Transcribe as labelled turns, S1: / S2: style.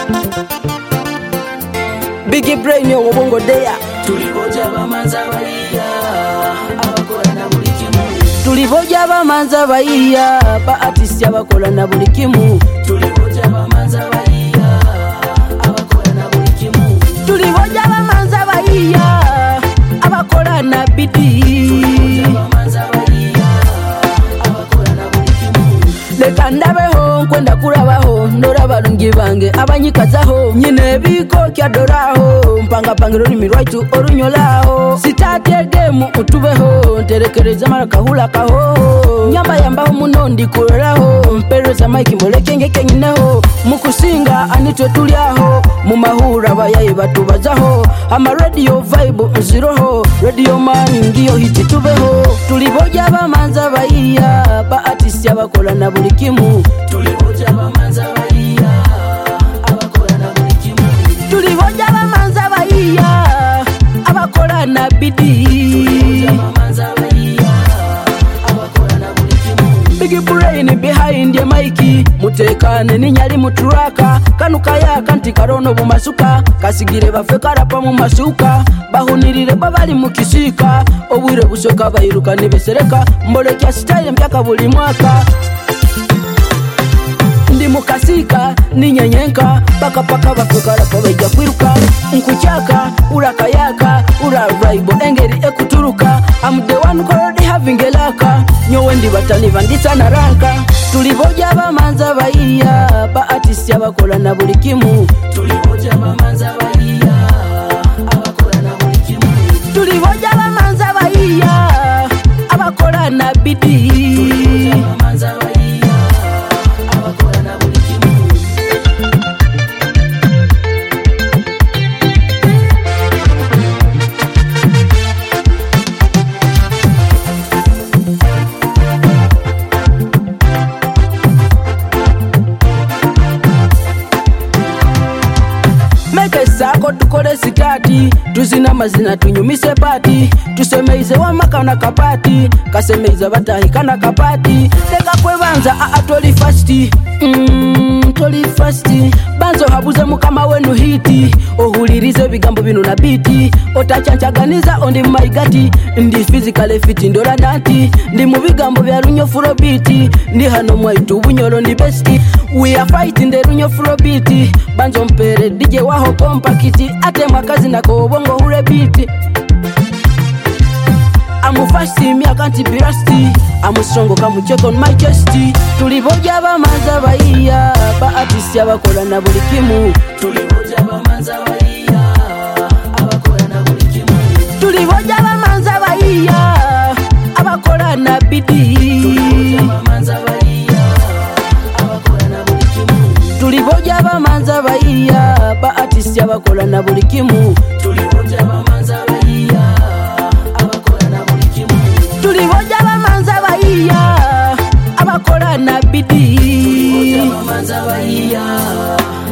S1: Big brain yo wongo dea.
S2: Tulivoja bamanza baliya abakola na buli kimu.
S1: Tulivoja bamanza baliya ba artist abakola na buli kimu.
S2: Tulivoja bamanza baliya abakola na buli kimu.
S1: Tulivoja bamanza baliya abakola na bidi.
S2: Bamanza baliya abakola na buli kimu.
S1: Leka ndabeho nkwenda kurabaho ndora balungi bange abanyikazaho nyine biko kyadoraho mpanga pangiro ni mirwaitu orunyolaho sitatedemu utubeho nterekereza marakahula kaho nyamba yambaho munondi kuroraho mpereza mike mbolekenge kenyineho mukusinga anitwe tuliaho mu mahura bayaye batubazaho ama radio vibe nziroho radio man ngiyo hiti tubeho tulivoja bamanza baiya ba artist abakola na buli kimu.
S2: Tulivoja bamanza baliya abakola na buli kimu.
S1: Tulivoja bamanza baliya abakola na bidi.
S2: Bamanza baliya abakola na buli kimu.
S1: Big brain behind the mic mutekane ninyali muturaka kanuka yaka nti karono bumasuka kasigire bafe karapa mu masuka bahunirire babali mukisika obwire busoka bayiruka nibesereka mbolekya style mpaka buli mwaka ndi mukasika ninyenyenka paka bafukara pabeja kwiruka nkuchaka urakayaka uraraibo engeri ekuturuka I'm the one already having a laka nyowe ndi batani vandisa na ranka tulivoja bamanza baiya ba artist abakola na buli kimu.
S2: Tulivoja bamanza baliya abakola na buli kimu.
S1: Tulivoja bamanza baiya abakola na bidi.
S2: Bamanza baliya abakola na buli kimu.
S1: Meke sako tukole sitati tuzina mazina tunyumise pati tusemeize wamaka na kapati kasemeiza batahi kana kapati leka kwebanza atoli fasti toli fasti banzo habuze mukama wenu hiti ohulirize bigambo bino na biti otachanchaganiza ondi maigati ndi physically fit ndola nati ndi mu bigambo bya runyo furobiti ndi hano mwaitu bunyolo ndi besti we are fighting the runyo furobiti banzo mpere DJ waho kompakiti ate mwakazi na kobongo hure biti I'm fasting, me I can't be rusty. I'm strong, come check on my chest. Tulivoja bamanza baiya ba artist abakola na buli kimu.
S2: Tulivoja bamanza baliya abakola na buli kimu.
S1: Tulivoja bamanza baiya abakola na bidi.
S2: Bamanza baliya abakola na buli kimu.
S1: Tulivoja bamanza baiya ba artist abakola na buli kimu.
S2: Tulivoja bamanza baliya abakola na buli kimu.
S1: Tulivoja bamanza baiya abakola na bidi.
S2: Bamanza baliya